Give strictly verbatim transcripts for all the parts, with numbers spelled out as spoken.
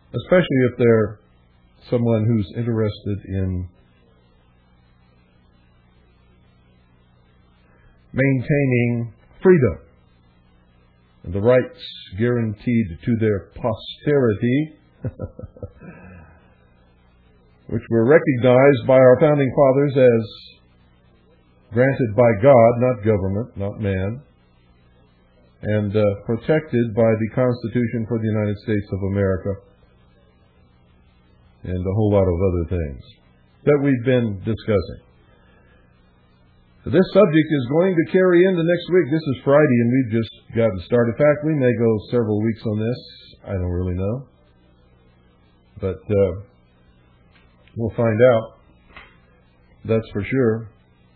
especially if they're someone who's interested in maintaining freedom and the rights guaranteed to their posterity, which were recognized by our founding fathers as granted by God, not government, not man, and uh, protected by the Constitution for the United States of America, and a whole lot of other things that we've been discussing. This subject is going to carry into next week. This is Friday, and we've just gotten started. In fact, we may go several weeks on this. I don't really know. But uh, we'll find out. That's for sure.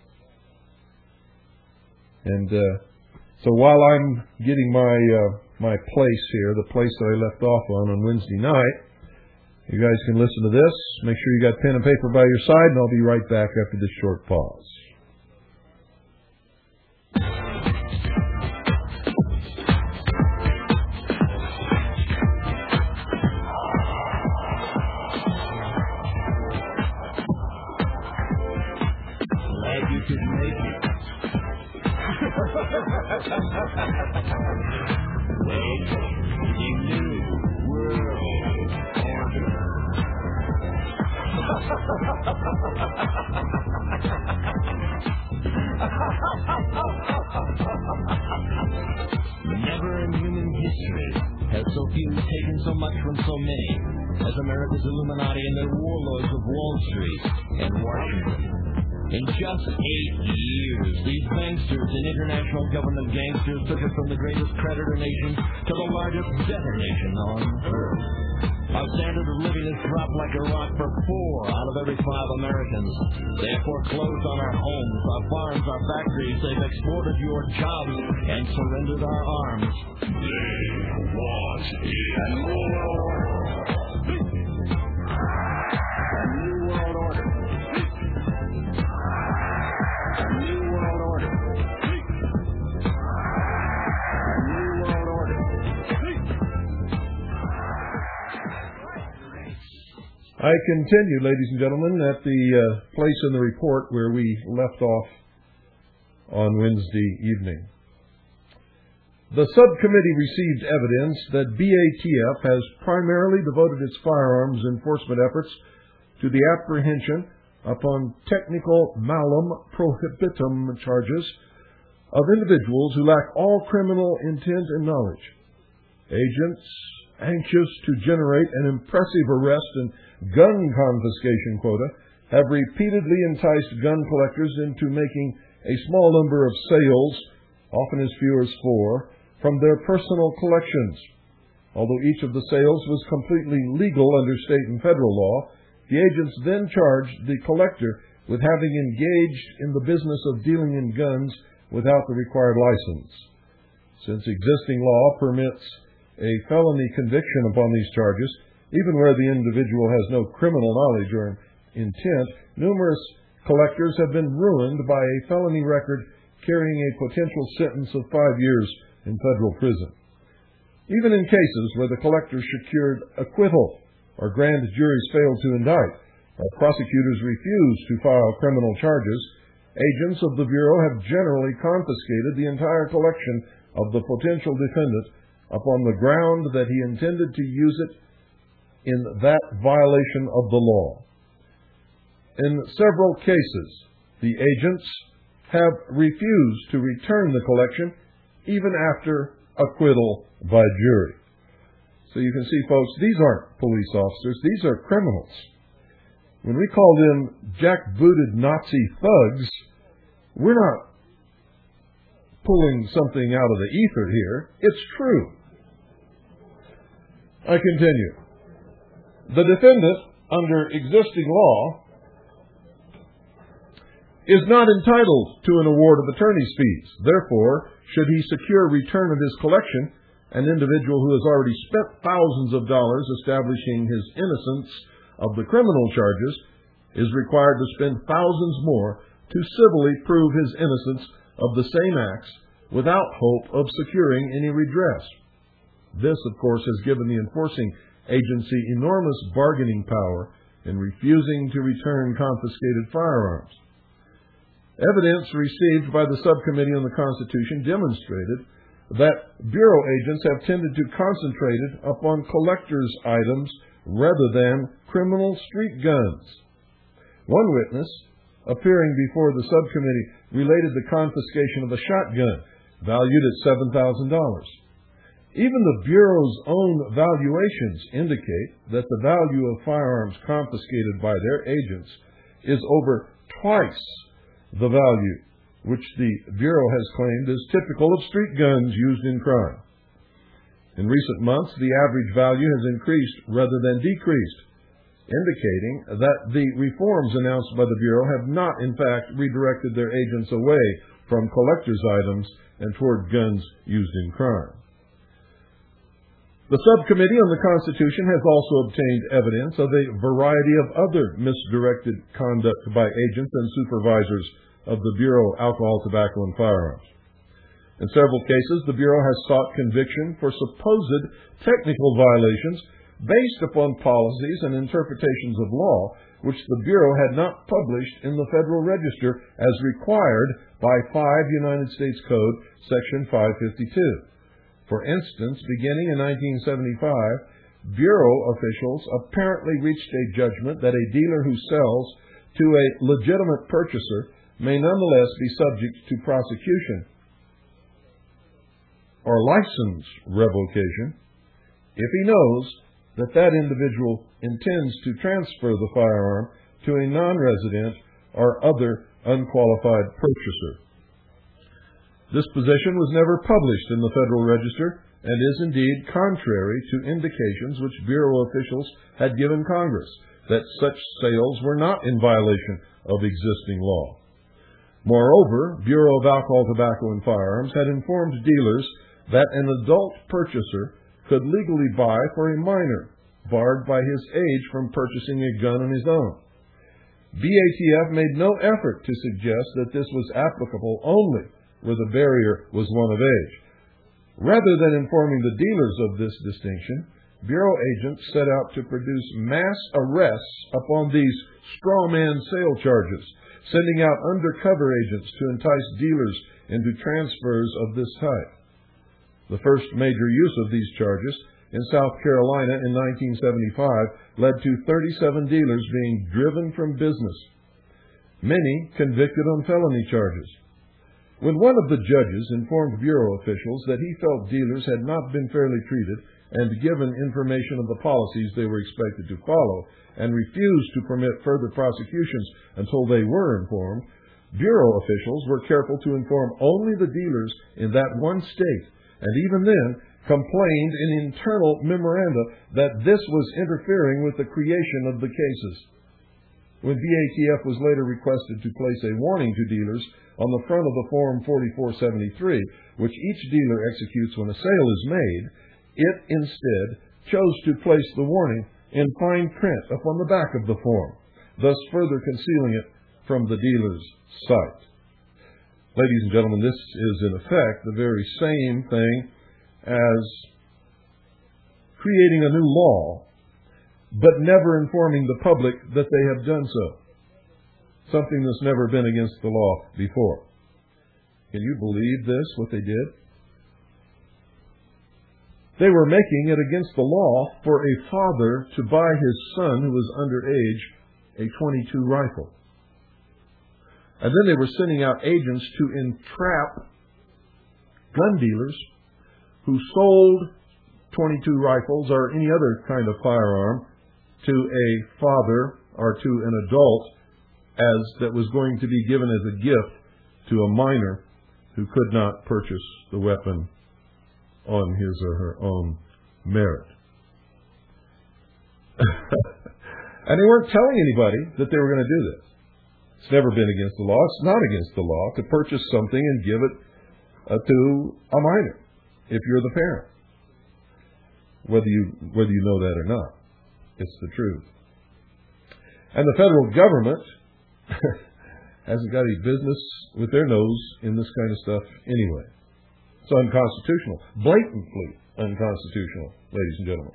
And uh, so while I'm getting my uh, my place here, the place that I left off on on Wednesday night, you guys can listen to this. Make sure you got pen and paper by your side, and I'll be right back after this short pause. Never in human history has so few taken so much from so many as America's Illuminati and their warlords of Wall Street and Washington. In just eight years, these banksters and international government gangsters took it from the greatest creditor nation to the largest debtor nation on earth. Our standard of living has dropped like a rock for four out of every five Americans. They have foreclosed on our homes, our farms, our factories. They've exported your jobs and surrendered our arms. They want a new world order. A new world order. A new world order. A new world order. I continue, ladies and gentlemen, at the uh, place in the report where we left off on Wednesday evening. The subcommittee received evidence that B A T F has primarily devoted its firearms enforcement efforts to the apprehension upon technical malum prohibitum charges of individuals who lack all criminal intent and knowledge. Agents anxious to generate an impressive arrest and gun confiscation quota have repeatedly enticed gun collectors into making a small number of sales, often as few as four, from their personal collections. Although each of the sales was completely legal under state and federal law, the agents then charged the collector with having engaged in the business of dealing in guns without the required license. Since existing law permits a felony conviction upon these charges, even where the individual has no criminal knowledge or intent, numerous collectors have been ruined by a felony record carrying a potential sentence of five years in federal prison. Even in cases where the collector secured acquittal or grand juries failed to indict, or prosecutors refused to file criminal charges, agents of the Bureau have generally confiscated the entire collection of the potential defendant upon the ground that he intended to use it in that violation of the law. In several cases, the agents have refused to return the collection even after acquittal by jury. So you can see, folks, these aren't police officers. These are criminals. When we call them jackbooted Nazi thugs, we're not pulling something out of the ether here. It's true. I continue. The defendant, under existing law, is not entitled to an award of attorney's fees. Therefore, should he secure return of his collection, an individual who has already spent thousands of dollars establishing his innocence of the criminal charges is required to spend thousands more to civilly prove his innocence of the same acts without hope of securing any redress. This, of course, has given the enforcing agency enormous bargaining power in refusing to return confiscated firearms. Evidence received by the Subcommittee on the Constitution demonstrated that Bureau agents have tended to concentrate upon collectors' items rather than criminal street guns. One witness, appearing before the subcommittee, related the confiscation of a shotgun valued at seven thousand dollars. Even the Bureau's own valuations indicate that the value of firearms confiscated by their agents is over twice the value which the Bureau has claimed is typical of street guns used in crime. In recent months, the average value has increased rather than decreased, indicating that the reforms announced by the Bureau have not, in fact, redirected their agents away from collectors' items and toward guns used in crime. The Subcommittee on the Constitution has also obtained evidence of a variety of other misdirected conduct by agents and supervisors of the Bureau of Alcohol, Tobacco, and Firearms. In several cases, the Bureau has sought conviction for supposed technical violations based upon policies and interpretations of law which the Bureau had not published in the Federal Register as required by five United States Code, Section five fifty-two. For instance, beginning in nineteen seventy-five, Bureau officials apparently reached a judgment that a dealer who sells to a legitimate purchaser may nonetheless be subject to prosecution or license revocation if he knows that that individual intends to transfer the firearm to a non-resident or other unqualified purchaser. This position was never published in the Federal Register and is indeed contrary to indications which Bureau officials had given Congress that such sales were not in violation of existing law. Moreover, Bureau of Alcohol, Tobacco, and Firearms had informed dealers that an adult purchaser could legally buy for a minor, barred by his age from purchasing a gun on his own. B A T F made no effort to suggest that this was applicable only where the barrier was one of age. Rather than informing the dealers of this distinction, Bureau agents set out to produce mass arrests upon these straw man sale charges, sending out undercover agents to entice dealers into transfers of this type. The first major use of these charges in South Carolina in nineteen seventy-five led to thirty-seven dealers being driven from business, many convicted on felony charges. When one of the judges informed Bureau officials that he felt dealers had not been fairly treated and given information of the policies they were expected to follow, and refused to permit further prosecutions until they were informed, Bureau officials were careful to inform only the dealers in that one state, and even then complained in internal memoranda that this was interfering with the creation of the cases. When B A T F was later requested to place a warning to dealers on the front of the Form forty-four seventy-three, which each dealer executes when a sale is made, it instead chose to place the warning in fine print upon the back of the form, thus further concealing it from the dealer's sight. Ladies and gentlemen, this is in effect the very same thing as creating a new law, but never informing the public that they have done so. Something that's never been against the law before. Can you believe this, what they did? They were making it against the law for a father to buy his son, who was underage, a twenty-two rifle. And then they were sending out agents to entrap gun dealers who sold twenty-two rifles or any other kind of firearm to a father or to an adult as that was going to be given as a gift to a minor who could not purchase the weapon on his or her own merit. And they weren't telling anybody that they were going to do this. It's never been against the law. It's not against the law to purchase something and give it uh, to a minor if you're the parent. Whether you, whether you know that or not. It's the truth. And the federal government hasn't got any business with their nose in this kind of stuff anyway. It's unconstitutional, blatantly unconstitutional, ladies and gentlemen.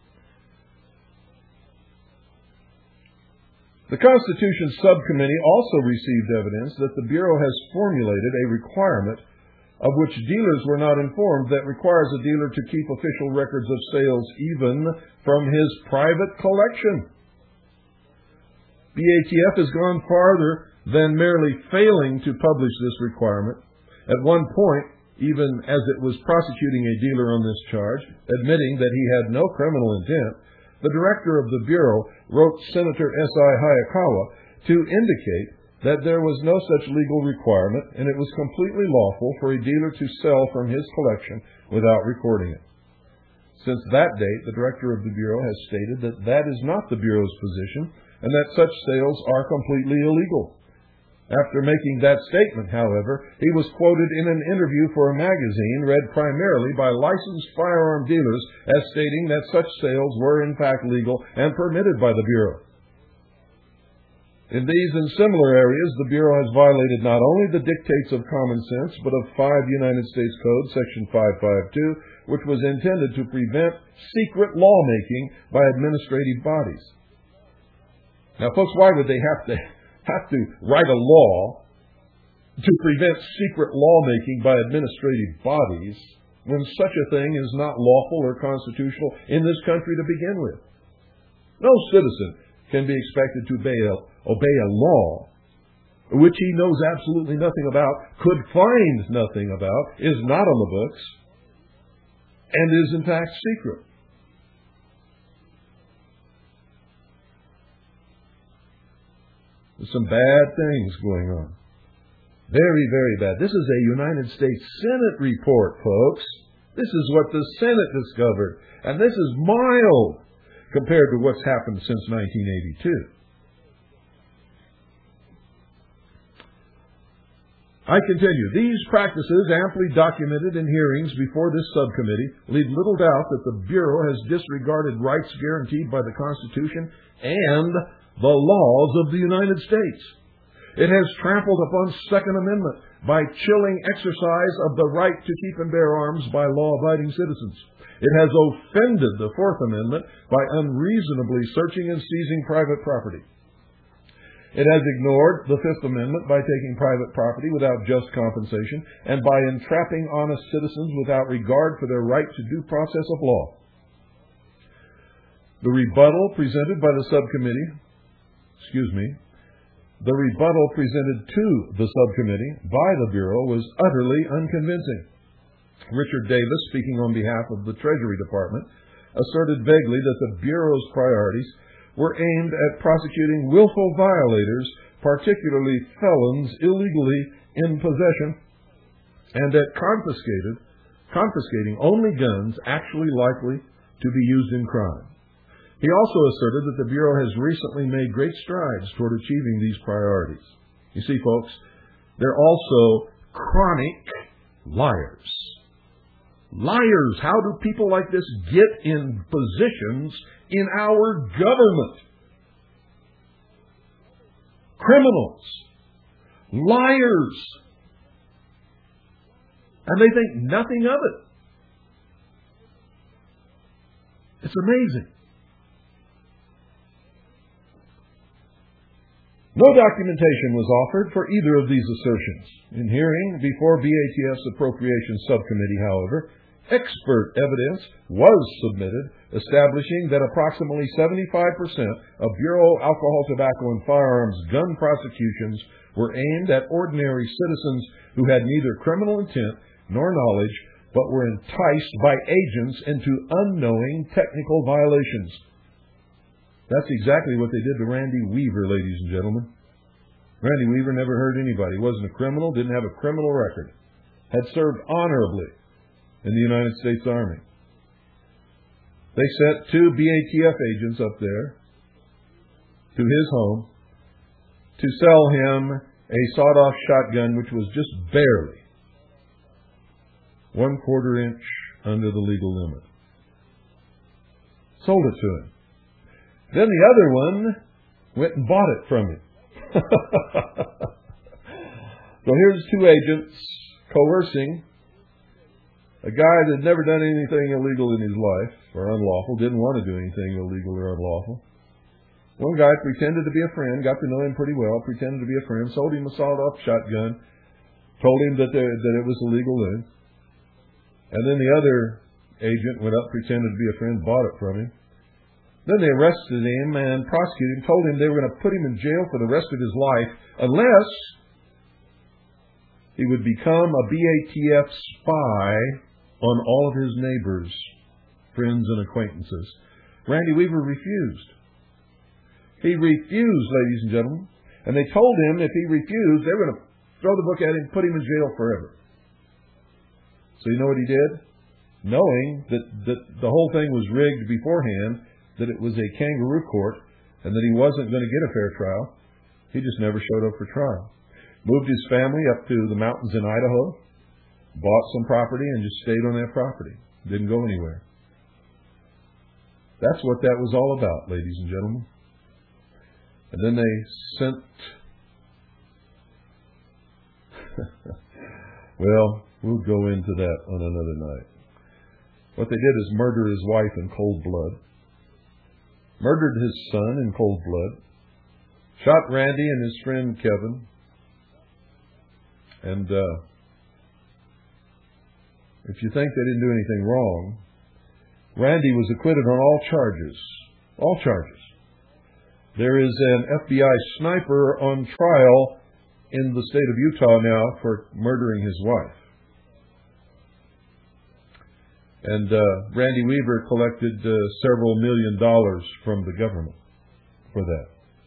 The Constitution Subcommittee also received evidence that the Bureau has formulated a requirement of which dealers were not informed that requires a dealer to keep official records of sales even from his private collection. B A T F has gone farther than merely failing to publish this requirement. At one point, even as it was prosecuting a dealer on this charge, admitting that he had no criminal intent, the director of the Bureau wrote Senator S I Hayakawa to indicate that there was no such legal requirement and it was completely lawful for a dealer to sell from his collection without recording it. Since that date, the director of the Bureau has stated that that is not the Bureau's position and that such sales are completely illegal. After making that statement, however, he was quoted in an interview for a magazine read primarily by licensed firearm dealers as stating that such sales were in fact legal and permitted by the Bureau. In these and similar areas, the Bureau has violated not only the dictates of common sense, but of five United States Code, Section five fifty-two, which was intended to prevent secret lawmaking by administrative bodies. Now, folks, why would they have to have to write a law to prevent secret lawmaking by administrative bodies when such a thing is not lawful or constitutional in this country to begin with? No citizen can be expected to obey a, obey a law which he knows absolutely nothing about, could find nothing about, is not on the books, and is in fact secret. There's some bad things going on. Very, very bad. This is a United States Senate report, folks. This is what the Senate discovered. And this is mild compared to what's happened since nineteen eighty-two. I continue. These practices, amply documented in hearings before this subcommittee, leave little doubt that the Bureau has disregarded rights guaranteed by the Constitution and the laws of the United States. It has trampled upon Second Amendment by chilling exercise of the right to keep and bear arms by law-abiding citizens. It has offended the Fourth Amendment by unreasonably searching and seizing private property. It has ignored the Fifth Amendment by taking private property without just compensation and by entrapping honest citizens without regard for their right to due process of law. The rebuttal presented by the subcommittee Excuse me. The rebuttal presented to the subcommittee by the Bureau was utterly unconvincing. Richard Davis, speaking on behalf of the Treasury Department, asserted vaguely that the Bureau's priorities were aimed at prosecuting willful violators, particularly felons illegally in possession, and at confiscated, confiscating only guns actually likely to be used in crime. He also asserted that the Bureau has recently made great strides toward achieving these priorities. You see, folks, they're also chronic liars. Liars! How do people like this get in positions in our government? Criminals. Liars. And they think nothing of it. It's amazing. No documentation was offered for either of these assertions. In hearing before B A T F's Appropriations Subcommittee, however, expert evidence was submitted establishing that approximately seventy-five percent of Bureau alcohol, tobacco, and firearms gun prosecutions were aimed at ordinary citizens who had neither criminal intent nor knowledge, but were enticed by agents into unknowing technical violations. That's exactly what they did to Randy Weaver, ladies and gentlemen. Randy Weaver never hurt anybody. He wasn't a criminal, didn't have a criminal record. Had served honorably in the United States Army. They sent two B A T F agents up there to his home to sell him a sawed-off shotgun which was just barely one quarter inch under the legal limit. Sold it to him. Then the other one went and bought it from him. So here's two agents coercing A guy that had never done anything illegal in his life, or unlawful, didn't want to do anything illegal or unlawful. One guy pretended to be a friend, got to know him pretty well, pretended to be a friend, sold him a sawed-off shotgun, told him that, there, that it was illegal then. And then the other agent went up, pretended to be a friend, bought it from him. Then they arrested him and prosecuted him, told him they were going to put him in jail for the rest of his life unless he would become a B A T F spy on all of his neighbors, friends, and acquaintances. Randy Weaver refused. He refused, ladies and gentlemen. And they told him if he refused, they were going to throw the book at him, put him in jail forever. So you know what he did? Knowing that, that the whole thing was rigged beforehand, that it was a kangaroo court, and that he wasn't going to get a fair trial, he just never showed up for trial. Moved his family up to the mountains in Idaho, bought some property, and just stayed on that property. Didn't go anywhere. That's what that was all about, ladies and gentlemen. And then they sent... well, we'll go into that on another night. What they did is murder his wife in cold blood. Murdered his son in cold blood. Shot Randy and his friend Kevin. And uh, if you think they didn't do anything wrong, Randy was acquitted on all charges. All charges. There is an F B I sniper on trial in the state of Utah now for murdering his wife. And uh, Randy Weaver collected uh, several million dollars from the government for that.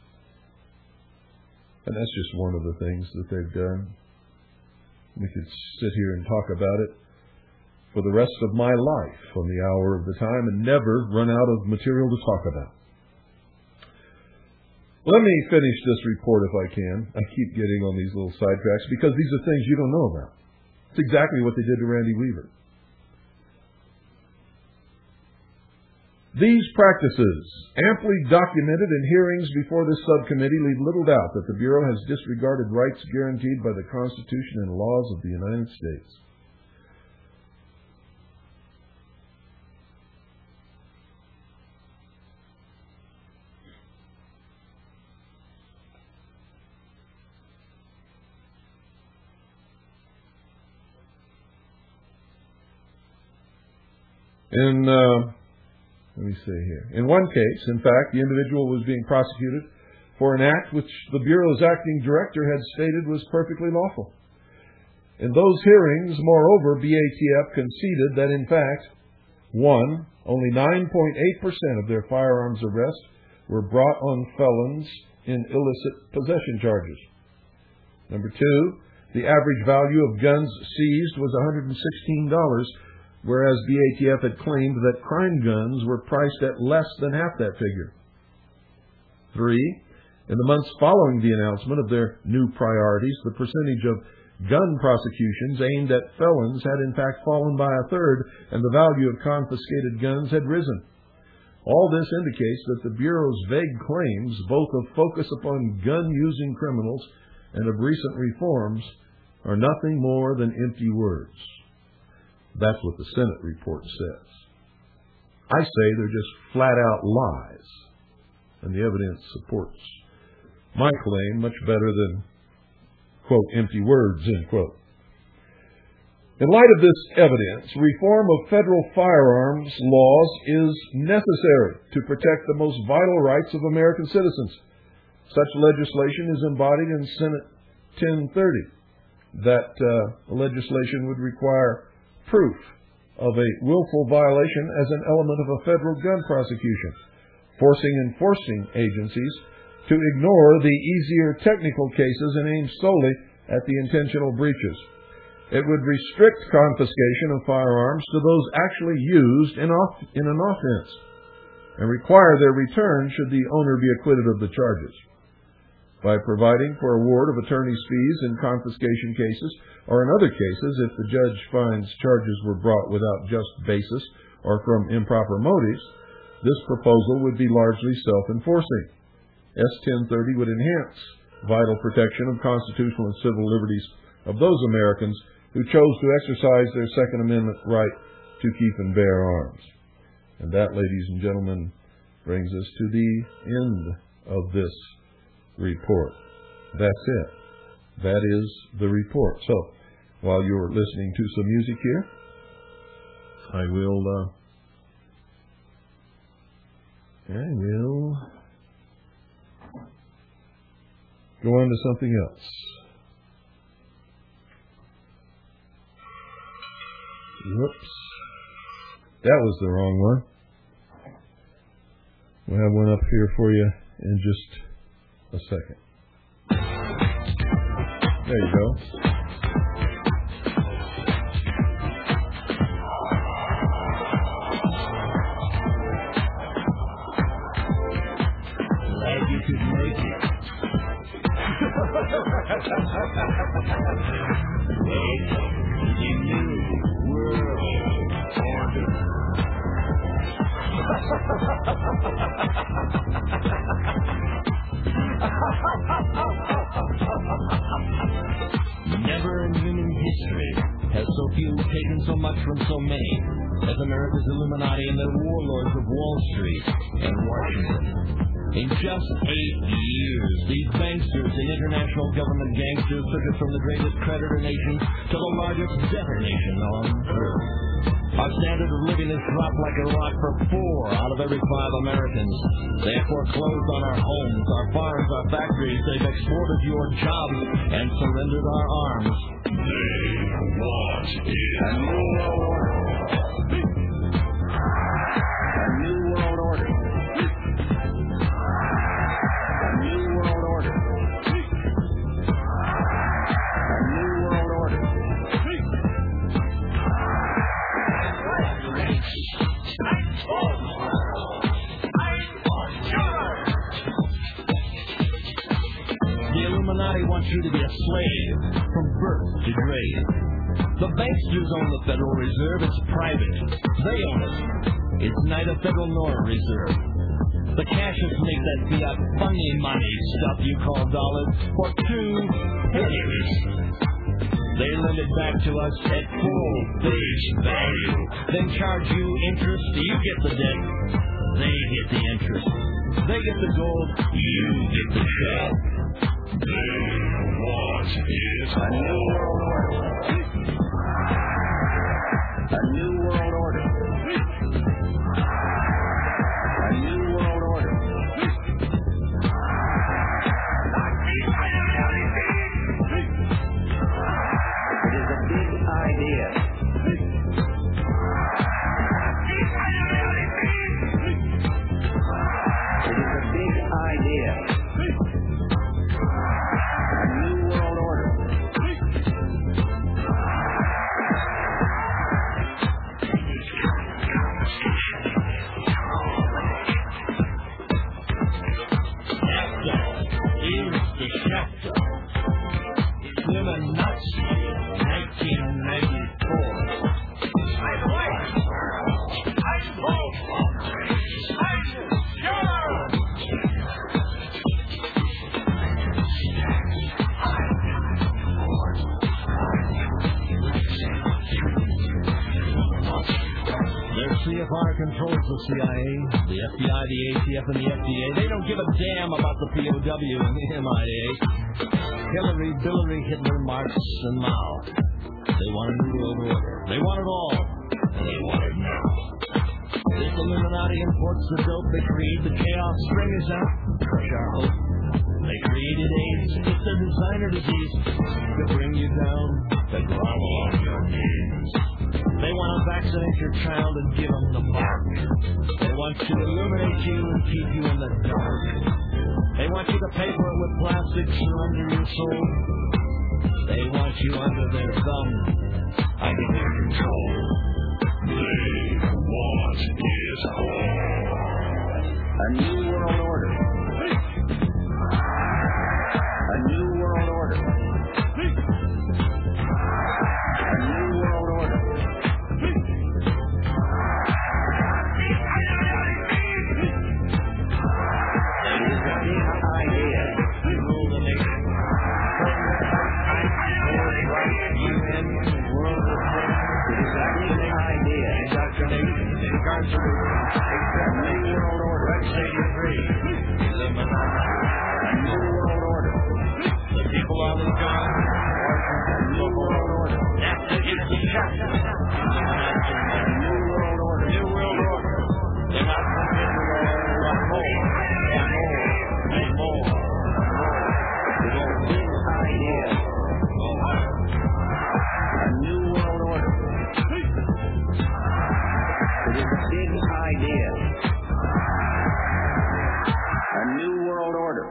And that's just one of the things that they've done. We could sit here and talk about it for the rest of my life on the hour of the time and never run out of material to talk about. Let me finish this report if I can. I keep getting on these little sidetracks because these are things you don't know about. It's exactly what they did to Randy Weaver. These practices, amply documented in hearings before this subcommittee, leave little doubt that the Bureau has disregarded rights guaranteed by the Constitution and laws of the United States. In, uh, let me see here. In one case, in fact, the individual was being prosecuted for an act which the Bureau's acting director had stated was perfectly lawful. In those hearings, moreover, B A T F conceded that, in fact, one, only nine point eight percent of their firearms arrests were brought on felons in illicit possession charges. Number two, the average value of guns seized was one hundred sixteen dollars, whereas B A T F had claimed that crime guns were priced at less than half that figure. Three, in the months following the announcement of their new priorities, the percentage of gun prosecutions aimed at felons had in fact fallen by a third, and the value of confiscated guns had risen. All this indicates that the Bureau's vague claims, both of focus upon gun-using criminals and of recent reforms, are nothing more than empty words. That's what the Senate report says. I say they're just flat-out lies, and the evidence supports my claim much better than, quote, empty words, end quote. In light of this evidence, reform of federal firearms laws is necessary to protect the most vital rights of American citizens. Such legislation is embodied in Senate ten thirty. That uh, legislation would require proof of a willful violation as an element of a federal gun prosecution, forcing enforcing agencies to ignore the easier technical cases and aim solely at the intentional breaches. It would restrict confiscation of firearms to those actually used in, off, in an offense and require their return should the owner be acquitted of the charges. By providing for award of attorney's fees in confiscation cases, or in other cases if the judge finds charges were brought without just basis or from improper motives, this proposal would be largely self-enforcing. S ten thirty would enhance vital protection of constitutional and civil liberties of those Americans who chose to exercise their Second Amendment right to keep and bear arms. And that, ladies and gentlemen, brings us to the end of this report. That's it. That is the report. So, while you're listening to some music here, I will, uh, I will go on to something else. Whoops. That was the wrong one. We'll have one up here for you in just a second. There you go. Glad you could make it. Welcome to the new world order. Never in human history has so few taken so much from so many as America's Illuminati and their warlords of Wall Street and Washington. In just eight years, these banksters and international government gangsters took us from the greatest creditor nation to the largest debtor nation on earth. Our standard of living has dropped like a rock for four out of every five Americans. They have foreclosed on our homes, our farms, our factories. They've exported your jobs and surrendered our arms. They want it. A new world order. A new world order. A new world order. A new world order. The Illuminati wants you to be a slave from birth to grave. The banksters own the Federal Reserve. It's private. They own it. It's neither federal nor reserve. The cashiers make that fiat funny money stuff you call dollars for two pennies. They lend it back to us at full face value. Then charge you interest. You get the debt. They get the interest. They get the gold. You get the shell. They want it. A new world order. A new world order. A new world order. It is a big idea. It is a big idea. A new world order. C F R controls the C I A, the F B I, the A T F, and the F D A. They don't give a damn about the P O W and the M I A. Hillary, Billary, Hitler, Marx, and Mao. They want a new world order. They want it all. And they want it now. This Illuminati imports the dope. They create the chaos. String us out. Crush our hope. They created AIDS. It's their designer disease. To bring you down. To grovel on your knees. They want to vaccinate your child and give them the mark. They want to illuminate you and keep you in the dark. They want you to pay for it with plastic surrender your soul. They want you under their thumb, under their control. They want it all. A new world order. A new world order. A new world order. Rule the nation. set you free. Illuminati. A new world order. The people are the God. Washington, the world order. That's the gypsy chapter. Illuminati. A new world order. New world order. They're not forbidden law. They want more. And more. And more. And more. It's a big idea. A new world order. It is a big idea. A new world order.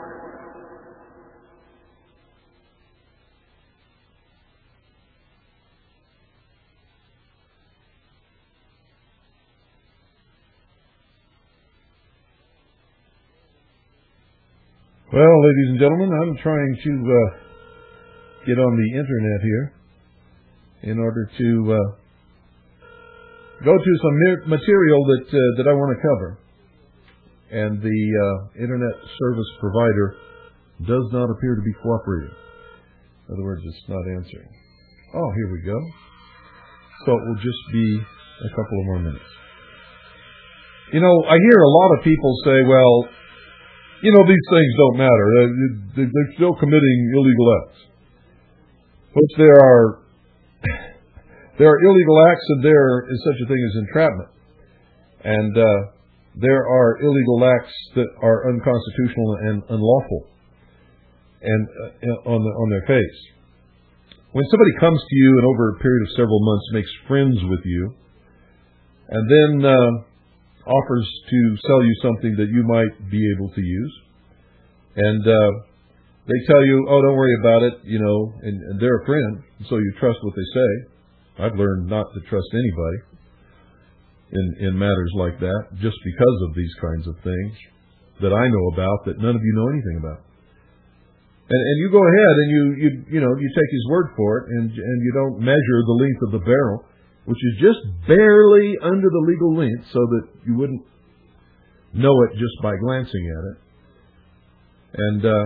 Well, ladies and gentlemen, I'm trying to uh, get on the internet here in order to uh, go to some material that uh, that I want to cover, and the uh, internet service provider does not appear to be cooperating. In other words, it's not answering. Oh, here we go. So it will just be a couple of more minutes. You know, I hear a lot of people say, well, you know, these things don't matter. They're still committing illegal acts. Which there are there are illegal acts, and there is such a thing as entrapment. And uh, there are illegal acts that are unconstitutional and unlawful, and uh, on the, on their face. When somebody comes to you and over a period of several months makes friends with you, and then uh, offers to sell you something that you might be able to use, and uh, they tell you, oh, don't worry about it, you know, and, and they're a friend, so you trust what they say. I've learned not to trust anybody in, in matters like that, just because of these kinds of things that I know about that none of you know anything about. And, and you go ahead and you, you you know you take his word for it, and and you don't measure the length of the barrel, which is just barely under the legal length, so that you wouldn't know it just by glancing at it. And uh,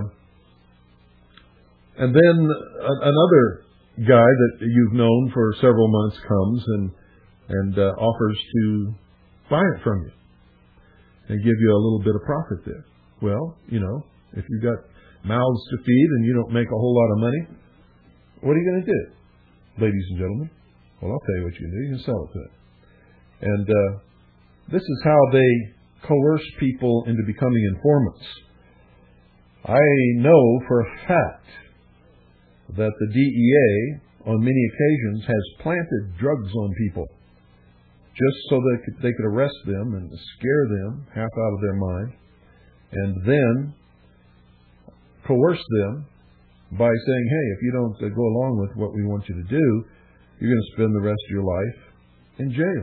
and then a, another guy that you've known for several months comes and and uh, offers to buy it from you and give you a little bit of profit there. Well, you know, if you've got mouths to feed and you don't make a whole lot of money, what are you going to do, ladies and gentlemen? Well, I'll tell you what you can do. You can sell it to them. And uh, this is how they coerce people into becoming informants. I know for a fact that the D E A, on many occasions, has planted drugs on people just so that they could, they could arrest them and scare them half out of their mind, and then coerce them by saying, hey, if you don't uh, go along with what we want you to do, you're going to spend the rest of your life in jail.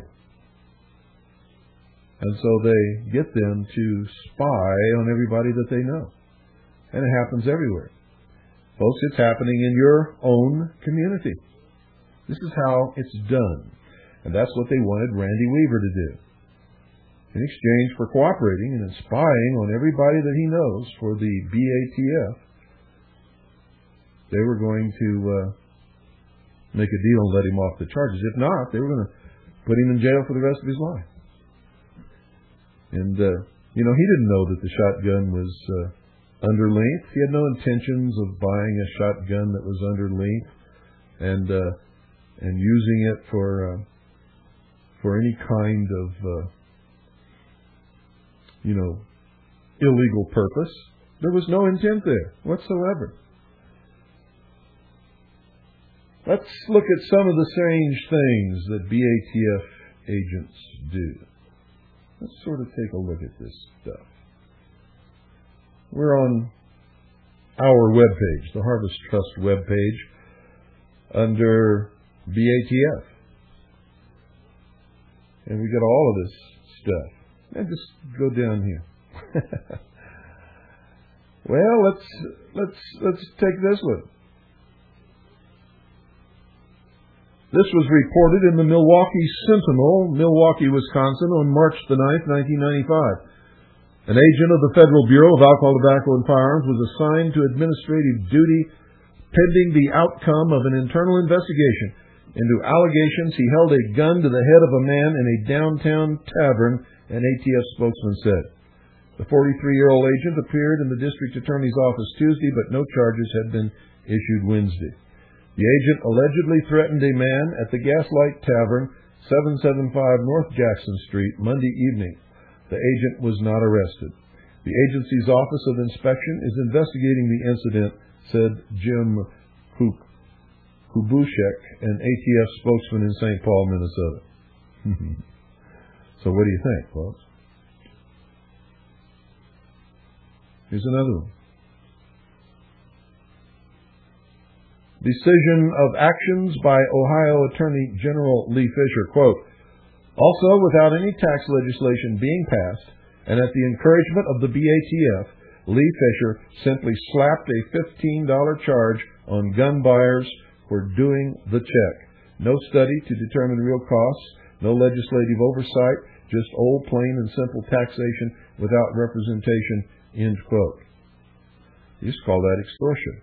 And so they get them to spy on everybody that they know. And it happens everywhere. Folks, it's happening in your own community. This is how it's done. And that's what they wanted Randy Weaver to do. In exchange for cooperating and spying on everybody that he knows for the B A T F, they were going to uh, make a deal and let him off the charges. If not, they were going to put him in jail for the rest of his life. And, uh, you know, he didn't know that the shotgun was uh, under length. He had no intentions of buying a shotgun that was under length and uh, and using it for uh, for any kind of uh, you know illegal purpose. There was no intent there whatsoever. Let's look at some of the strange things that B A T F agents do. Let's sort of take a look at this stuff. We're on our webpage, the Harvest Trust webpage, under B A T F. And we got all of this stuff. And just go down here. Well, let's let's let's take this one. This was reported in the Milwaukee Sentinel, Milwaukee, Wisconsin, on March the ninth, nineteen ninety-five. An agent of the Federal Bureau of Alcohol, Tobacco, and Firearms was assigned to administrative duty pending the outcome of an internal investigation into allegations he held a gun to the head of a man in a downtown tavern, an A T F spokesman said. The forty-three-year-old agent appeared in the district attorney's office Tuesday, but no charges had been issued Wednesday. The agent allegedly threatened a man at the Gaslight Tavern, seven seventy-five North Jackson Street, Monday evening. The agent was not arrested. The agency's Office of Inspection is investigating the incident, said Jim Kubushek, an A T F spokesman in Saint Paul, Minnesota. So what do you think, folks? Here's another one. Decision of actions by Ohio Attorney General Lee Fisher, quote, also without any tax legislation being passed, and at the encouragement of the B A T F, Lee Fisher simply slapped a fifteen dollars charge on gun buyers for doing the check. No study to determine real costs, no legislative oversight, just old, plain, and simple taxation without representation, end quote. You used to call that extortion.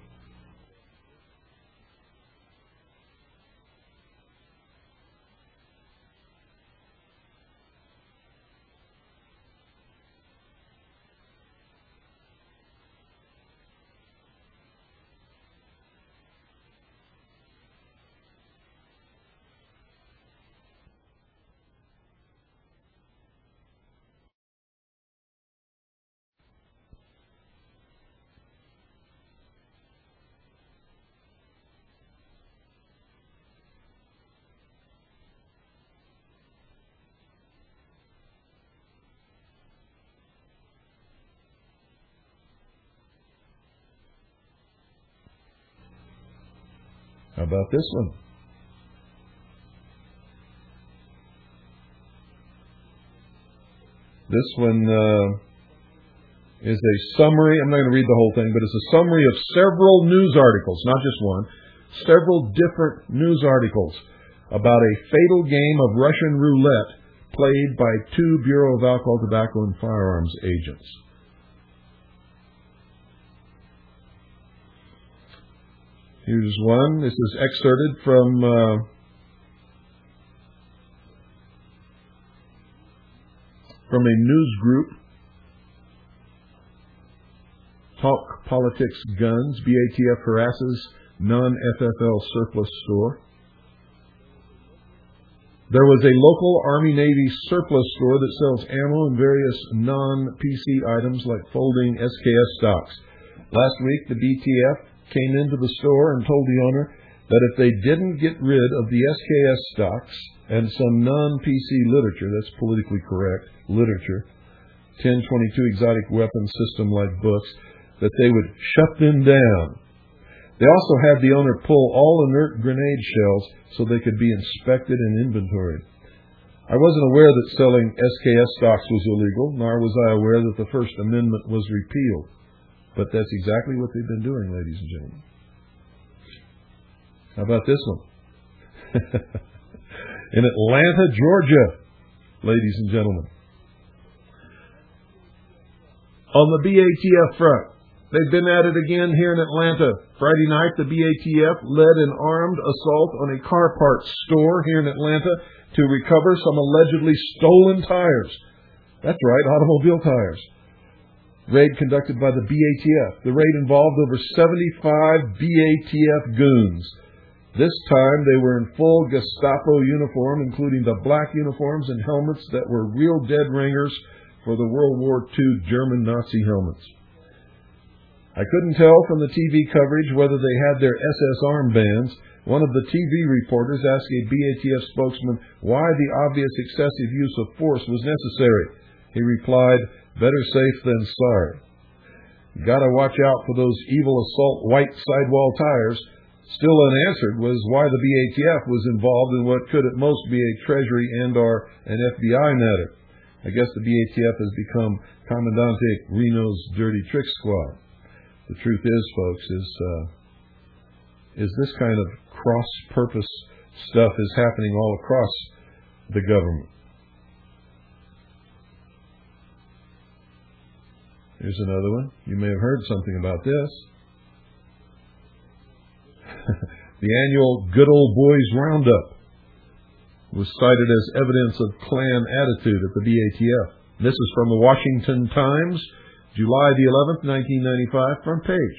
How about this one? This one uh, is a summary. I'm not going to read the whole thing, but it's a summary of several news articles, not just one, several different news articles about a fatal game of Russian roulette played by two Bureau of Alcohol, Tobacco, and Firearms agents. Here's one. This is excerpted from uh, from a news group. Talk Politics Guns. B A T F harasses non-F F L surplus store. There was a local Army-Navy surplus store that sells ammo and various non-P C items like folding S K S stocks. Last week, the B T F came into the store and told the owner that if they didn't get rid of the S K S stocks and some non-P C literature, that's politically correct literature, ten twenty-two exotic weapon system-like books, that they would shut them down. They also had the owner pull all inert grenade shells so they could be inspected and inventoried. I wasn't aware that selling S K S stocks was illegal, nor was I aware that the First Amendment was repealed. But that's exactly what they've been doing, ladies and gentlemen. How about this one? In Atlanta, Georgia, ladies and gentlemen. On the B A T F front, they've been at it again here in Atlanta. Friday night, the B A T F led an armed assault on a car parts store here in Atlanta to recover some allegedly stolen tires. That's right, automobile tires. Raid conducted by the B A T F. The raid involved over seventy-five B A T F goons. This time they were in full Gestapo uniform, including the black uniforms and helmets that were real dead ringers for the World War Two German Nazi helmets. I couldn't tell from the T V coverage whether they had their S S armbands. One of the T V reporters asked a B A T F spokesman why the obvious excessive use of force was necessary. He replied, better safe than sorry. Gotta watch out for those evil assault white sidewall tires. Still unanswered was why the B A T F was involved in what could at most be a Treasury and or an F B I matter. I guess the B A T F has become Commandante Reno's dirty trick squad. The truth is, folks, is uh, is this kind of cross-purpose stuff is happening all across the government. Here's another one. You may have heard something about this. The annual Good Old Boys Roundup was cited as evidence of Klan attitude at the B A T F. This is from the Washington Times, July the eleventh, nineteen ninety-five, front page.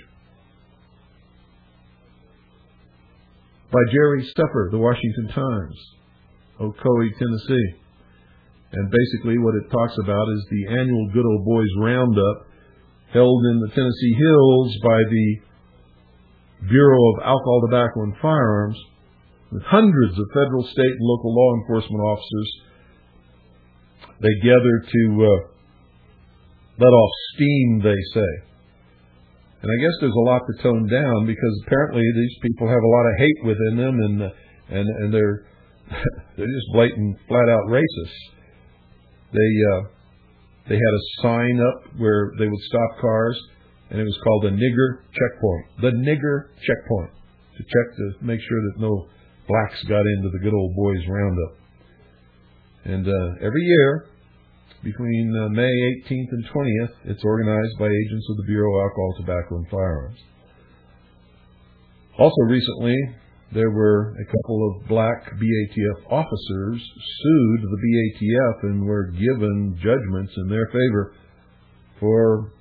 By Jerry Stepper, the Washington Times, Ocoee, Tennessee. And basically what it talks about is the annual Good Old Boys Roundup held in the Tennessee Hills by the Bureau of Alcohol, Tobacco, and Firearms, with hundreds of federal, state, and local law enforcement officers. They gather to uh, let off steam, they say. And I guess there's a lot to tone down, because apparently these people have a lot of hate within them, and uh, and and they're they're just blatant, flat out racists. They uh, they had a sign up where they would stop cars, and it was called the nigger checkpoint. The nigger checkpoint, to check to make sure that no blacks got into the Good Old Boys Roundup. And uh, every year, between uh, May eighteenth and twentieth, it's organized by agents of the Bureau of Alcohol, Tobacco, and Firearms. Also recently, there were a couple of black B A T F officers sued the B A T F and were given judgments in their favor for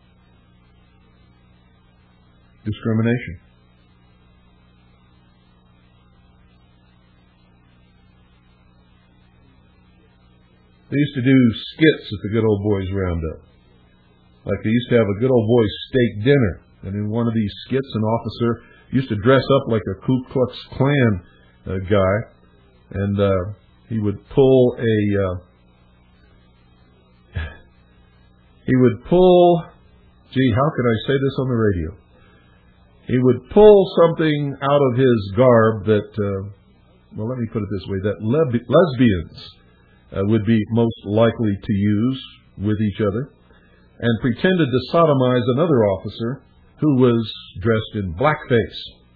discrimination. They used to do skits at the Good Old Boys Roundup. Like they used to have a Good Old Boys steak dinner. And in one of these skits, an officer used to dress up like a Ku Klux Klan uh, guy. And uh, he would pull a... Uh, he would pull... Gee, how could I say this on the radio? He would pull something out of his garb that... Uh, well, let me put it this way. That le- lesbians... Uh, would be most likely to use with each other, and pretended to sodomize another officer who was dressed in blackface.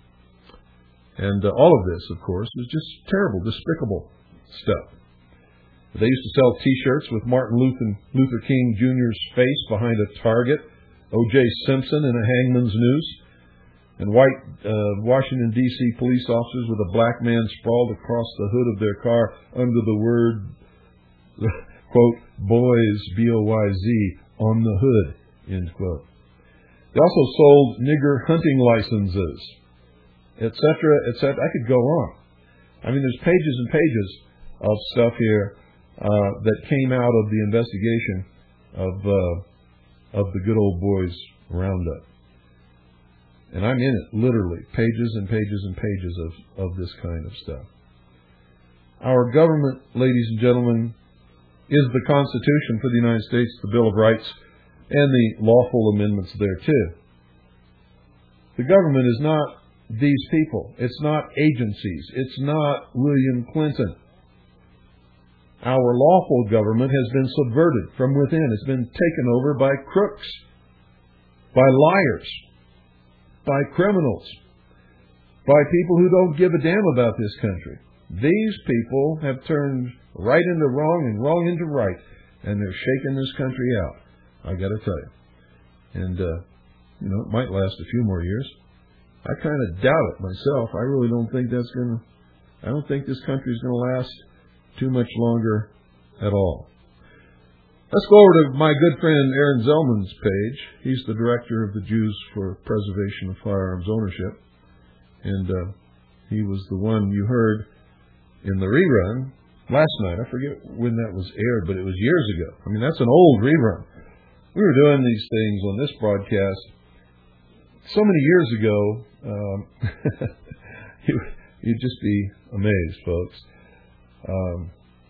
And uh, all of this, of course, was just terrible, despicable stuff. They used to sell T-shirts with Martin Luther, Luther King Junior's face behind a target, O J Simpson in a hangman's noose, and white uh, Washington, D C police officers with a black man sprawled across the hood of their car under the word quote, boys, B O Y Z, on the hood, end quote. They also sold nigger hunting licenses, et cetera, et cetera. I could go on. I mean, there's pages and pages of stuff here uh, that came out of the investigation of uh, of the Good Old Boys Roundup. And I'm in it, literally, pages and pages and pages of, of this kind of stuff. Our government, ladies and gentlemen, is the Constitution for the United States, the Bill of Rights, and the lawful amendments thereto. The government is not these people. It's not agencies. It's not William Clinton. Our lawful government has been subverted from within. It's been taken over by crooks, by liars, by criminals, by people who don't give a damn about this country. These people have turned right into wrong and wrong into right, and they're shaking this country out, I got to tell you. And, uh, you know, it might last a few more years. I kind of doubt it myself. I really don't think that's going to, I don't think this country is going to last too much longer at all. Let's go over to my good friend Aaron Zellman's page. He's the director of the Jews for Preservation of Firearms Ownership. And uh, he was the one you heard in the rerun last night. I forget when that was aired, but it was years ago. I mean, that's an old rerun. We were doing these things on this broadcast so many years ago. Um, you, you'd just be amazed, folks. Um,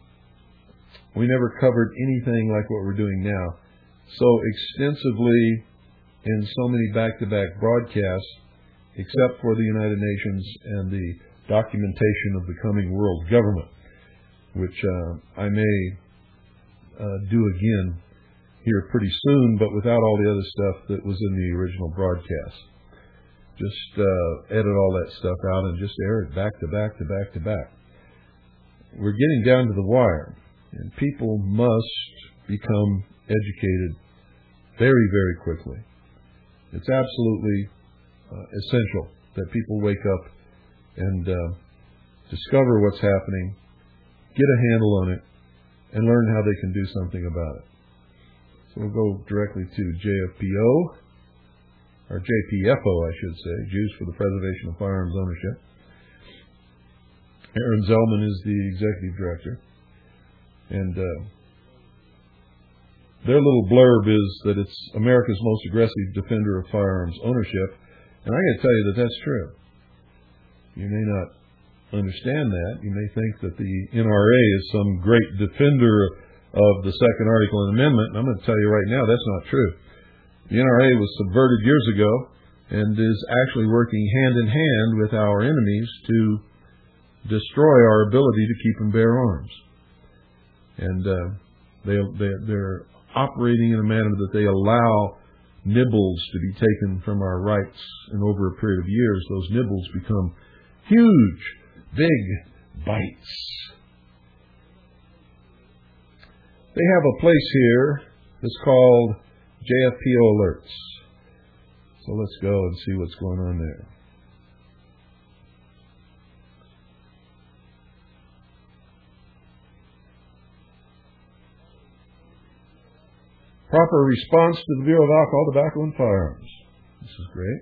we never covered anything like what we're doing now so extensively in so many back-to-back broadcasts, except for the United Nations and the documentation of the coming world government, which uh, I may uh, do again here pretty soon, but without all the other stuff that was in the original broadcast. Just uh, edit all that stuff out and just air it back to back to back to back. We're getting down to the wire, and people must become educated very, very quickly. It's absolutely uh, essential that people wake up and uh, discover what's happening, get a handle on it, and learn how they can do something about it. So we'll go directly to J F P O, or J P F O, I should say, Jews for the Preservation of Firearms Ownership. Aaron Zellman is the executive director. And uh, their little blurb is that it's America's most aggressive defender of firearms ownership. And I got to tell you that that's true. You may not understand that. You may think that the N R A is some great defender of the Second Article and Amendment. And I'm going to tell you right now, that's not true. The N R A was subverted years ago and is actually working hand in hand with our enemies to destroy our ability to keep and bear arms. And uh, they, they, they're operating in a manner that they allow nibbles to be taken from our rights, and over a period of years, those nibbles become huge, big bites. They have a place here that's called J F P O Alerts. So let's go and see what's going on there. Proper response to the Bureau of Alcohol, Tobacco, and Firearms. This is great.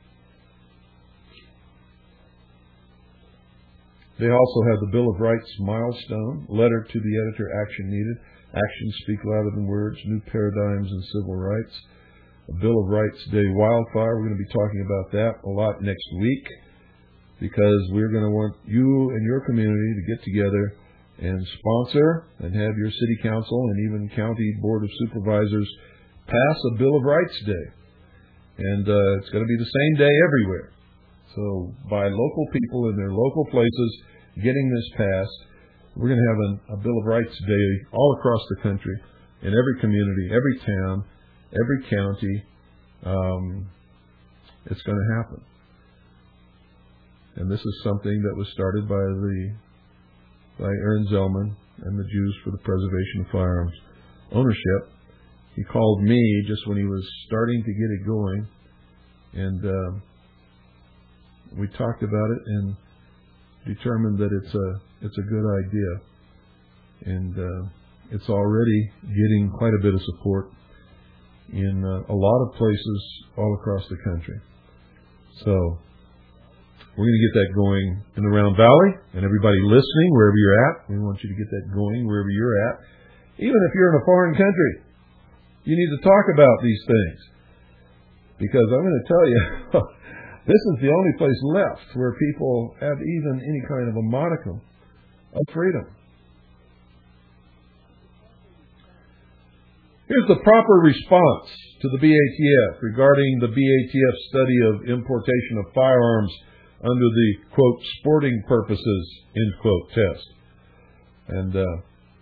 They also have the Bill of Rights milestone, letter to the editor, action needed, actions speak louder than words, new paradigms in civil rights, a Bill of Rights Day wildfire. We're going to be talking about that a lot next week because we're going to want you and your community to get together and sponsor and have your city council and even county board of supervisors pass a Bill of Rights Day. And uh, it's going to be the same day everywhere. So by local people in their local places getting this passed, we're going to have an, a Bill of Rights Day all across the country, in every community, every town, every county. Um, it's going to happen. And this is something that was started by the by Aaron Zellman and the Jews for the Preservation of Firearms Ownership. He called me just when he was starting to get it going, and uh, we talked about it and determined that it's a it's a good idea, and uh, it's already getting quite a bit of support in uh, a lot of places all across the country. So we're going to get that going in the Round Valley, and everybody listening, wherever you're at, we want you to get that going wherever you're at. Even if you're in a foreign country, you need to talk about these things. Because I'm going to tell you, this is the only place left where people have even any kind of a modicum of freedom. Here's the proper response to the B A T F regarding the B A T F study of importation of firearms under the, quote, sporting purposes, end quote, test. And uh,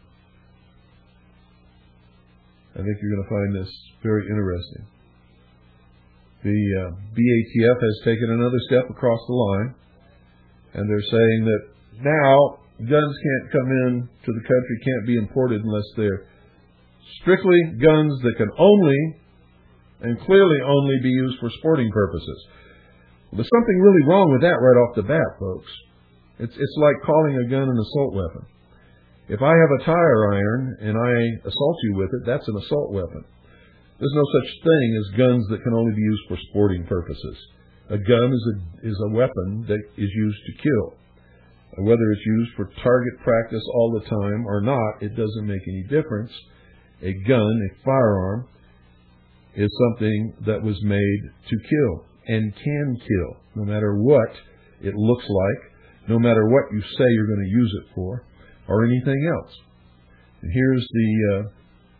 I think you're going to find this very interesting. The uh, B A T F has taken another step across the line, and they're saying that now guns can't come in to the country, can't be imported unless they're strictly guns that can only and clearly only be used for sporting purposes. There's something really wrong with that right off the bat, folks. It's it's like calling a gun an assault weapon. If I have a tire iron and I assault you with it, that's an assault weapon. There's no such thing as guns that can only be used for sporting purposes. A gun is a is a weapon that is used to kill. Whether it's used for target practice all the time or not, it doesn't make any difference. A gun, a firearm, is something that was made to kill and can kill, no matter what it looks like, no matter what you say you're going to use it for, or anything else. And here's the uh,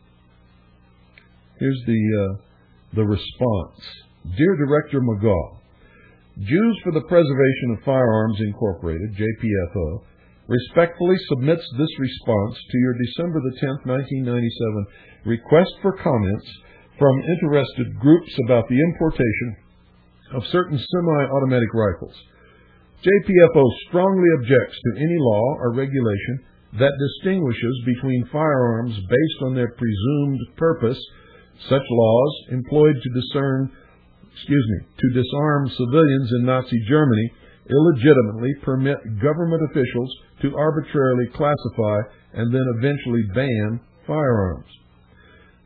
here's the uh, the response. Dear Director McGaugh, Jews for the Preservation of Firearms Incorporated, J P F O, respectfully submits this response to your December the tenth, nineteen ninety-seven request for comments from interested groups about the importation of certain semi-automatic rifles. J P F O strongly objects to any law or regulation that distinguishes between firearms based on their presumed purpose. Such laws, employed to discern, excuse me, to disarm civilians in Nazi Germany, illegitimately permit government officials to arbitrarily classify and then eventually ban firearms.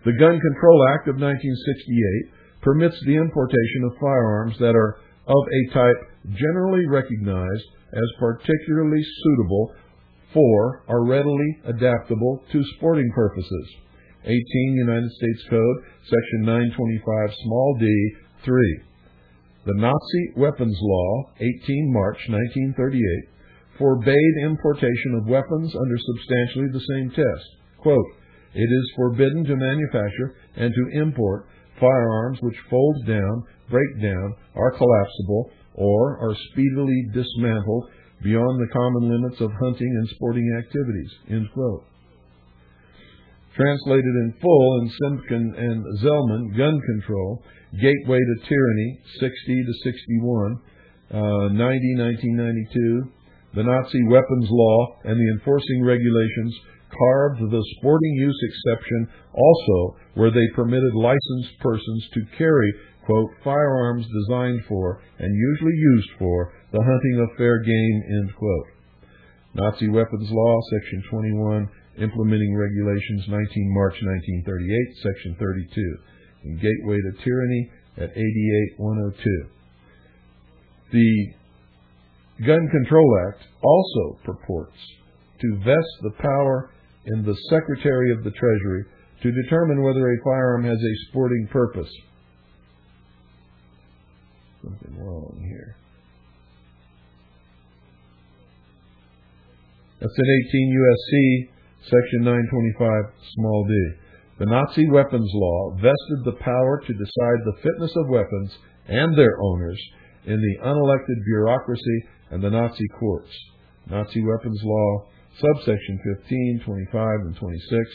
The Gun Control Act of nineteen sixty-eight permits the importation of firearms that are of a type generally recognized as particularly suitable for or readily adaptable to sporting purposes. eighteen United States Code, Section nine twenty-five, small d, three. The Nazi Weapons Law, eighteen March nineteen thirty-eight, forbade importation of weapons under substantially the same test. Quote, "It is forbidden to manufacture and to import firearms which fold down, break down, are collapsible, or are speedily dismantled beyond the common limits of hunting and sporting activities." End quote. Translated in full in Simpkin and Zellman, Gun Control, Gateway to Tyranny, sixty to sixty-one, uh, ninety, nineteen ninety-two, the Nazi Weapons Law and the enforcing regulations carved the sporting use exception also where they permitted licensed persons to carry, quote, firearms designed for and usually used for the hunting of fair game, end quote. Nazi Weapons Law, Section twenty-one, Implementing Regulations, nineteen March nineteen thirty-eight, Section thirty-two, and Gateway to Tyranny at eighty-eight one oh two. The Gun Control Act also purports to vest the power in the Secretary of the Treasury to determine whether a firearm has a sporting purpose. Something wrong here. That's in eighteen U S C, Section nine twenty-five, small d. The Nazi Weapons Law vested the power to decide the fitness of weapons and their owners in the unelected bureaucracy and the Nazi courts. Nazi Weapons Law, subsection fifteen, twenty-five, and twenty-six.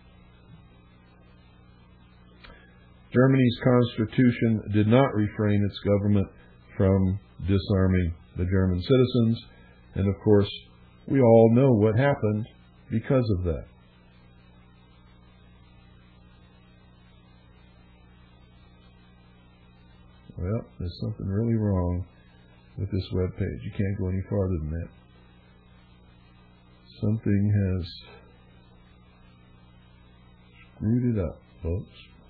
Germany's constitution did not refrain its government from disarming the German citizens, and of course, we all know what happened because of that. Well, there's something really wrong with this web page. You can't go any farther than that. Something has screwed it up, folks.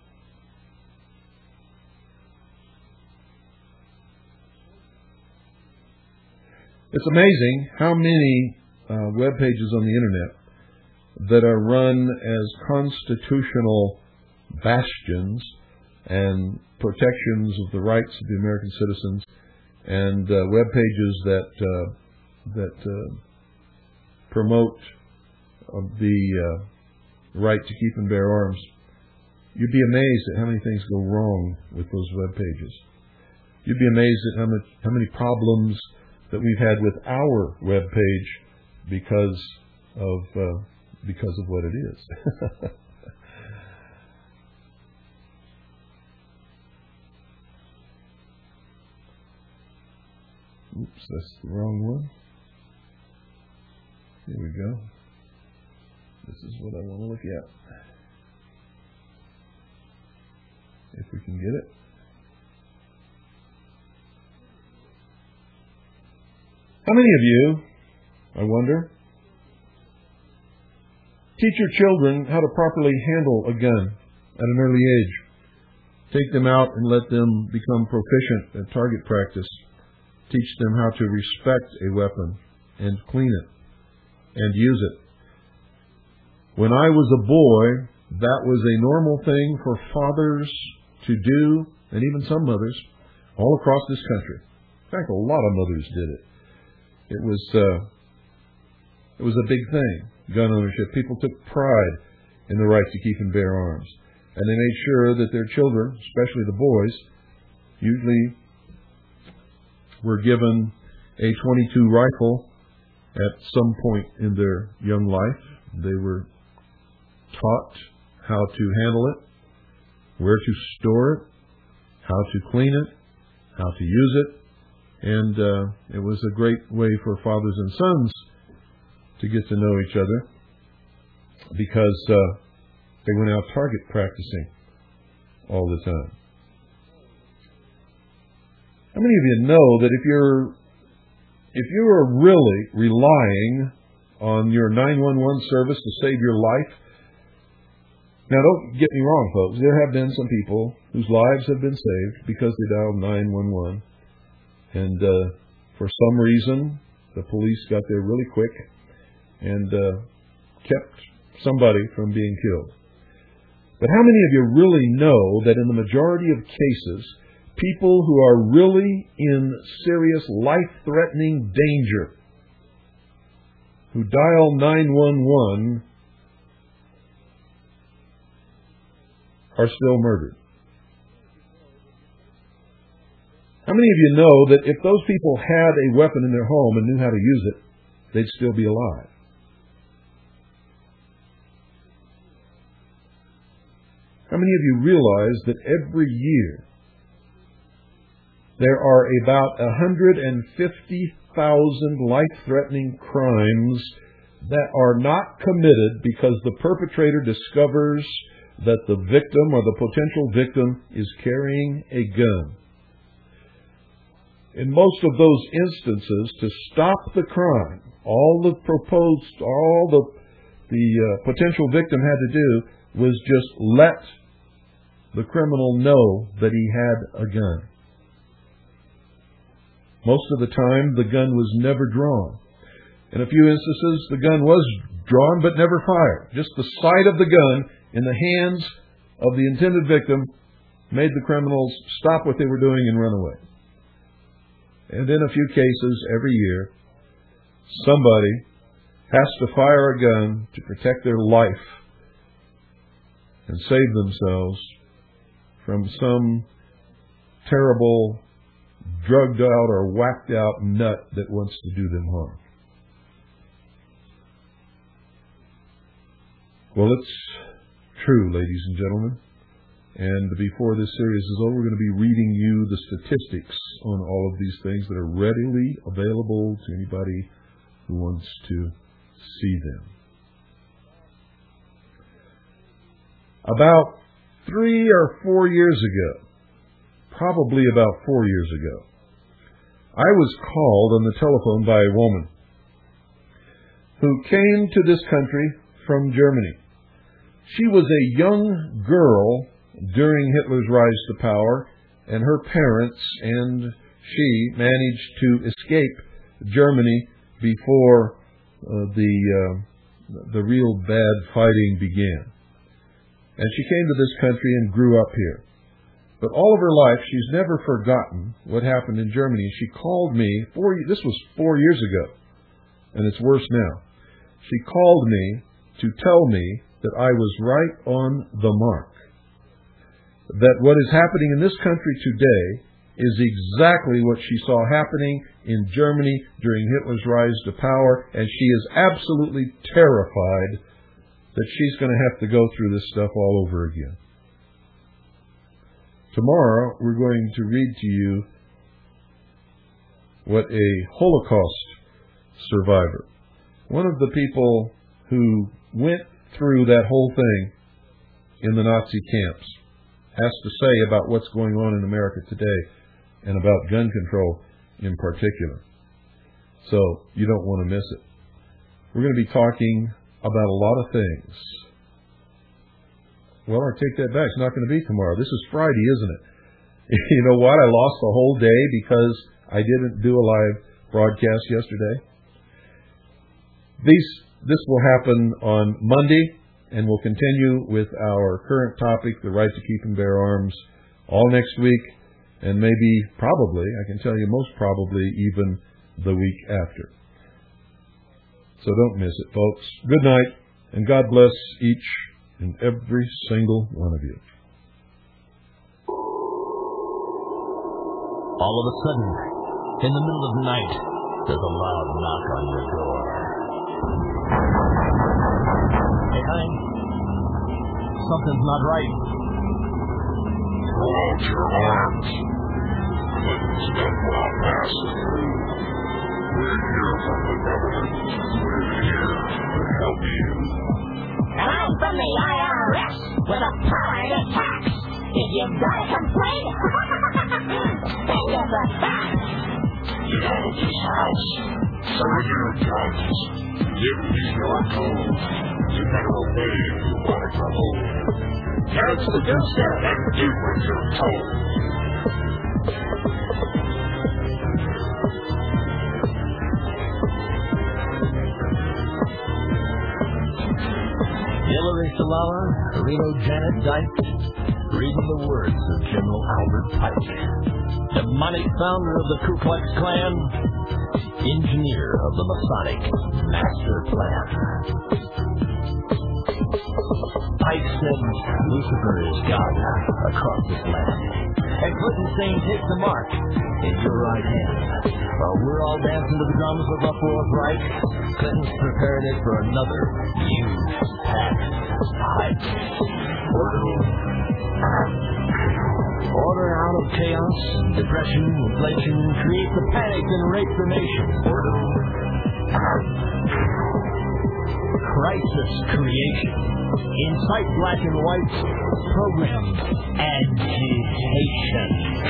It's amazing how many uh, web pages on the internet that are run as constitutional bastions and protections of the rights of the American citizens, and uh, web pages that uh, that uh, promote uh, the uh, right to keep and bear arms. You'd be amazed at how many things go wrong with those web pages. You'd be amazed at how much how many problems that we've had with our web page because of uh, because of what it is. Oops, that's the wrong one. Here we go. This is what I want to look at. If we can get it. How many of you, I wonder, teach your children how to properly handle a gun at an early age? Take them out and let them become proficient at target practice. Teach them how to respect a weapon and clean it and use it. When I was a boy, that was a normal thing for fathers to do, and even some mothers, all across this country. In fact, a lot of mothers did it. It was uh, it was a big thing, gun ownership. People took pride in the right to keep and bear arms. And they made sure that their children, especially the boys, usually were given a twenty-two rifle at some point in their young life. They were taught how to handle it, where to store it, how to clean it, how to use it. And uh, it was a great way for fathers and sons to get to know each other because uh, they went out target practicing all the time. How many of you know that if you're if you are really relying on your nine one one service to save your life, Now, don't get me wrong, folks. There have been some people whose lives have been saved because they dialed nine one one. And uh, for some reason, the police got there really quick and uh, kept somebody from being killed. But how many of you really know that in the majority of cases, people who are really in serious life-threatening danger, who dial nine one one, are still murdered? How many of you know that if those people had a weapon in their home and knew how to use it, they'd still be alive? How many of you realize that every year there are about one hundred fifty thousand life-threatening crimes that are not committed because the perpetrator discovers that the victim or the potential victim is carrying a gun? In most of those instances, to stop the crime, all the proposed, all the the uh, potential victim had to do was just let the criminal know that he had a gun. Most of the time, the gun was never drawn. In a few instances, the gun was drawn but never fired. Just the sight of the gun in the hands of the intended victim made the criminals stop what they were doing and run away. And in a few cases, every year, somebody has to fire a gun to protect their life and save themselves from some terrible, drugged out or whacked out nut that wants to do them harm. Well, it's true, ladies and gentlemen. And before this series is over, we're going to be reading you the statistics on all of these things that are readily available to anybody who wants to see them. About three or four years ago, probably about four years ago, I was called on the telephone by a woman who came to this country from Germany. She was a young girl during Hitler's rise to power, and her parents and she managed to escape Germany before uh, the uh, the real bad fighting began. And she came to this country and grew up here. But all of her life, she's never forgotten what happened in Germany. She called me, four, this was four years ago, and it's worse now. She called me to tell me that I was right on the mark. That what is happening in this country today is exactly what she saw happening in Germany during Hitler's rise to power, and she is absolutely terrified that she's going to have to go through this stuff all over again. Tomorrow, we're going to read to you what a Holocaust survivor, one of the people who went through that whole thing in the Nazi camps, has to say about what's going on in America today and about gun control in particular. So you don't want to miss it. We're going to be talking about a lot of things. Well, I take that back. It's not going to be tomorrow. This is Friday, isn't it? You know what? I lost the whole day because I didn't do a live broadcast yesterday. These, this will happen on Monday, and we'll continue with our current topic, the right to keep and bear arms, all next week, and maybe, probably, I can tell you most probably, even the week after. So don't miss it, folks. Good night, and God bless each and every single one of you. All of a sudden, in the middle of the night, there's a loud knock on your door. Hey, honey, something's not right. Throw out your arms. Clinton step while passing through. We're here from the government. We're here to help you. And I'm from the I R S with a power to tax. If you've got a complaint, send us a fax. Get out of this house. Surrender your guns. Give me your code. You better obey if you want to come home. Parents to do step and do what you're told. Hillary Salala, Reno Janet Dyke, reading the words of General Albert Pike, demonic founder of the Ku Klux Klan, engineer of the Masonic Master Plan. Pike said Lucifer is God across this land, and Clinton saying take the mark in your right hand. While we're all dancing to the drums of the Fourth Reich, Clinton's preparing it for another huge pack fight. Order. Order out of chaos, depression, inflation, create the panic and rape the nation. Order. Crisis creation. Incite black and white. Program agitation.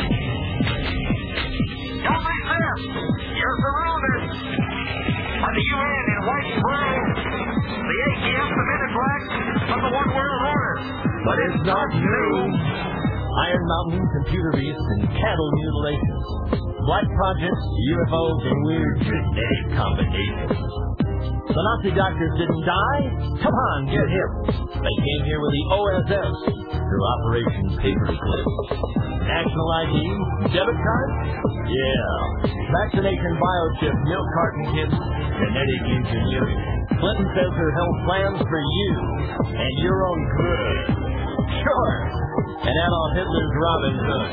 Don't resist! You're surrounded! By the U N in white spray, the A T M, the Men in Black, of the One World Order. But it's not new. Iron Mountain, computer beasts, and cattle mutilations. Black projects, U F Os, and weird genetic combinations. The Nazi doctors didn't die? Come on, get hip. They came here with the O S S through Operation Paperclip. National I D, debit card? Yeah. Vaccination biochip, milk carton kits, genetic engineering. Clinton says her health plans for you and your own good. Sure. And Adolf Hitler's Robin Hood.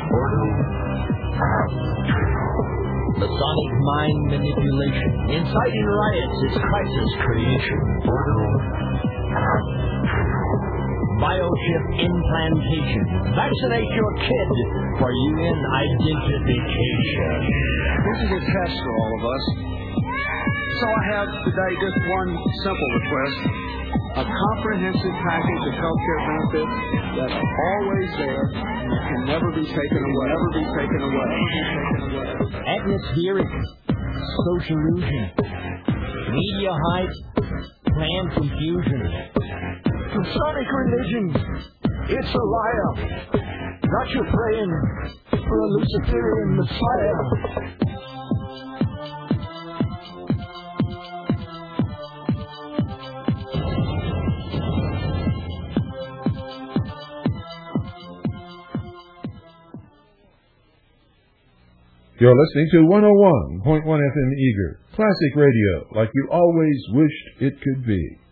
Masonic mind manipulation. Inciting riots is crisis creation. Biochip implantation. Vaccinate your kid for U N identification. This is a test for all of us. So I have today just one simple request. A comprehensive package of health care benefits that are always there and can never be taken away. Never be taken away. Atmospheric, social illusion, media hype, plan confusion. Masonic religion, it's a liar. Not you praying for a Luciferian Messiah. You're listening to one oh one point one F M Eager, classic radio like you always wished it could be.